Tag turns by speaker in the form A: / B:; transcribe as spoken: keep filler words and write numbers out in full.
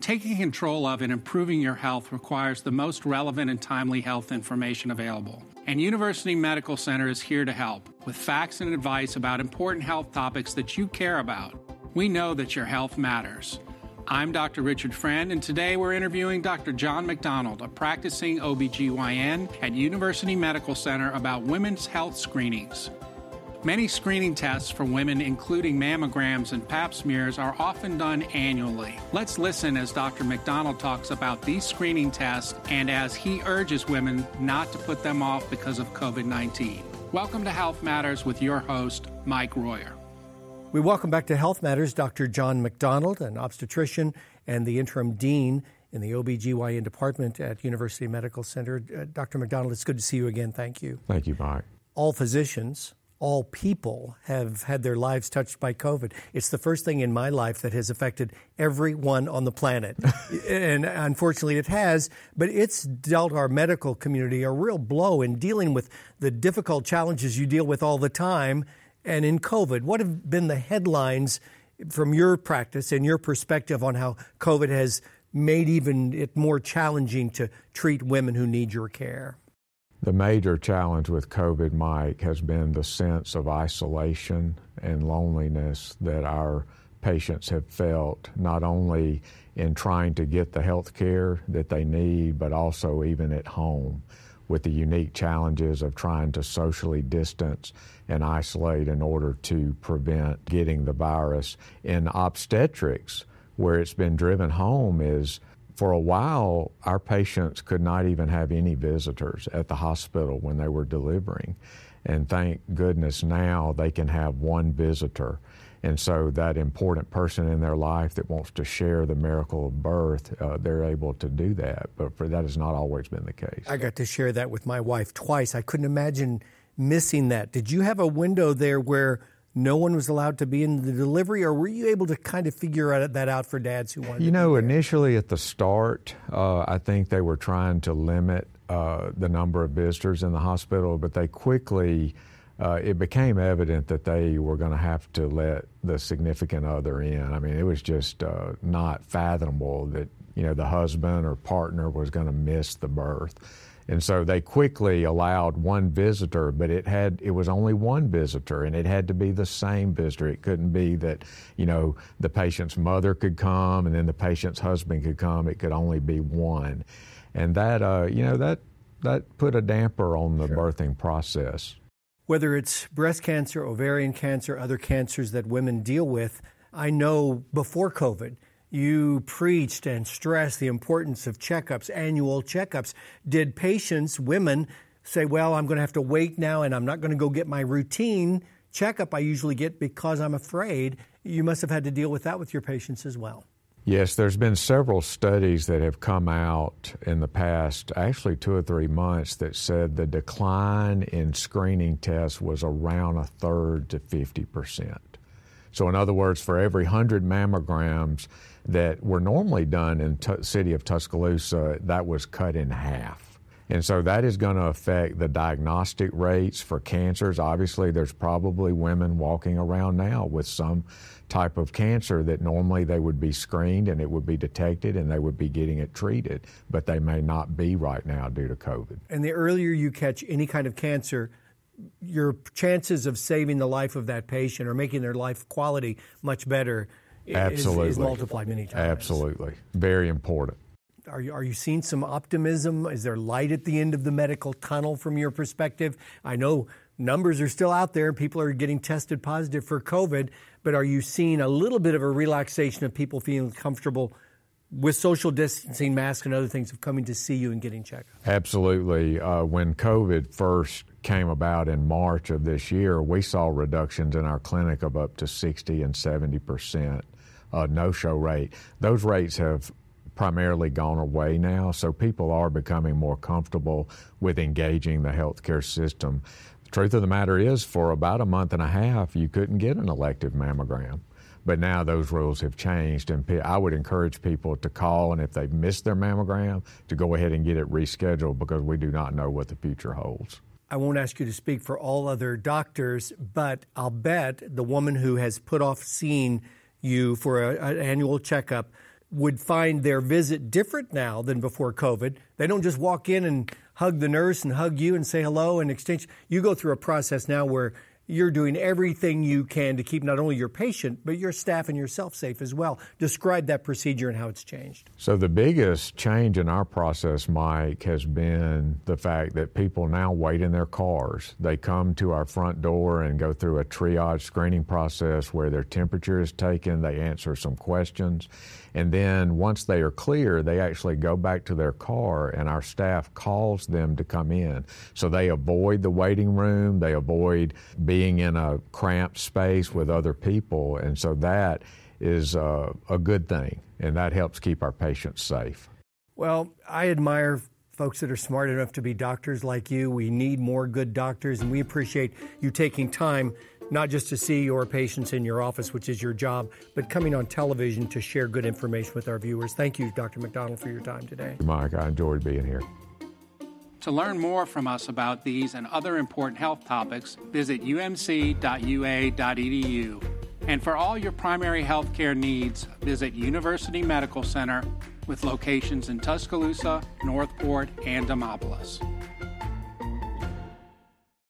A: Taking control of and improving your health requires the most relevant and timely health information available. And University Medical Center is here to help with facts and advice about important health topics that you care about. We know that your health matters. I'm Doctor Richard Friend, and today we're interviewing Doctor John McDonald, a practicing O B G Y N at University Medical Center, about women's health screenings. Many screening tests for women, including mammograms and pap smears, are often done annually. Let's listen as Doctor McDonald talks about these screening tests and as he urges women not to put them off because of COVID nineteen. Welcome to Health Matters with your host, Mike Royer.
B: We welcome back to Health Matters Doctor John McDonald, an obstetrician and the interim dean in the O B G Y N department at University Medical Center. Uh, Doctor McDonald, it's good to see you again. Thank you.
C: Thank you, Mike.
B: All physicians, all people have had their lives touched by COVID. It's the first thing in my life that has affected everyone on the planet. And unfortunately it has, but it's dealt our medical community a real blow in dealing with the difficult challenges you deal with all the time. And in COVID, what have been the headlines from your practice and your perspective on how COVID has made even it more challenging to treat women who need your care?
C: The major challenge with COVID, Mike, has been the sense of isolation and loneliness that our patients have felt, not only in trying to get the health care that they need, but also even at home, with the unique challenges of trying to socially distance and isolate in order to prevent getting the virus. In obstetrics, where it's been driven home is, for a while, our patients could not even have any visitors at the hospital when they were delivering. And thank goodness now they can have one visitor. And so that important person in their life that wants to share the miracle of birth, uh, they're able to do that. But for that has not always been the case.
B: I got to share that with my wife twice. I couldn't imagine missing that. Did you have a window there where no one was allowed to be in the delivery, or were you able to kind of figure that out for dads who wanted
C: you
B: to
C: know,
B: be there?
C: Initially at the start, uh, I think they were trying to limit uh, the number of visitors in the hospital, but they quickly, uh, it became evident that they were going to have to let the significant other in. I mean, it was just uh, not fathomable that, you know, the husband or partner was going to miss the birth. And so they quickly allowed one visitor, but it had it was only one visitor, and it had to be the same visitor. It couldn't be that, you know, the patient's mother could come and then the patient's husband could come. It could only be one. And that, uh, you know, that that put a damper on the
B: Sure.
C: birthing process.
B: Whether it's breast cancer, ovarian cancer, other cancers that women deal with, I know before COVID, you preached and stressed the importance of checkups, annual checkups. Did patients, women, say, well, I'm going to have to wait now and I'm not going to go get my routine checkup I usually get because I'm afraid? You must have had to deal with that with your patients as well.
C: Yes, there's been several studies that have come out in the past, actually two or three months, that said the decline in screening tests was around a third to fifty percent. So in other words, for every one hundred mammograms that were normally done in the city of Tuscaloosa, that was cut in half. And so that is going to affect the diagnostic rates for cancers. Obviously, there's probably women walking around now with some type of cancer that normally they would be screened and it would be detected and they would be getting it treated, but they may not be right now due to COVID.
B: And the earlier you catch any kind of cancer, your chances of saving the life of that patient or making their life quality much better
C: Absolutely.
B: Is, is multiplied many times.
C: Absolutely. Very important.
B: Are you, are you seeing some optimism? Is there light at the end of the medical tunnel from your perspective? I know numbers are still out there. People are getting tested positive for COVID, but are you seeing a little bit of a relaxation of people feeling comfortable with social distancing, masks, and other things of coming to see you and getting checked?
C: Absolutely. Uh, when COVID first came about in March of this year, we saw reductions in our clinic of up to sixty and seventy percent uh, no-show rate. Those rates have primarily gone away now, so people are becoming more comfortable with engaging the healthcare system. The truth of the matter is, for about a month and a half, you couldn't get an elective mammogram. But now those rules have changed, and I would encourage people to call, and if they've missed their mammogram, to go ahead and get it rescheduled, because we do not know what the future holds.
B: I won't ask you to speak for all other doctors, but I'll bet the woman who has put off seeing you for a, an annual checkup would find their visit different now than before COVID. They don't just walk in and hug the nurse and hug you and say hello and exchange. You go through a process now where you're doing everything you can to keep not only your patient, but your staff and yourself safe as well. Describe that procedure and how it's changed.
C: So the biggest change in our process, Mike, has been the fact that people now wait in their cars. They come to our front door and go through a triage screening process where their temperature is taken, they answer some questions, and then once they are clear, they actually go back to their car and our staff calls them to come in. So they avoid the waiting room, they avoid being in a cramped space with other people, and so that is uh, a good thing, and that helps keep our patients safe.
B: Well, I admire folks that are smart enough to be doctors like you. We need more good doctors, and we appreciate you taking time not just to see your patients in your office, which is your job, but coming on television to share good information with our viewers. Thank you, Doctor McDonald, for your time today.
C: Mike, I enjoyed being here.
A: To learn more from us about these and other important health topics, visit u m c dot u a dot e d u. And for all your primary health care needs, visit University Medical Center with locations in Tuscaloosa, Northport, and Demopolis.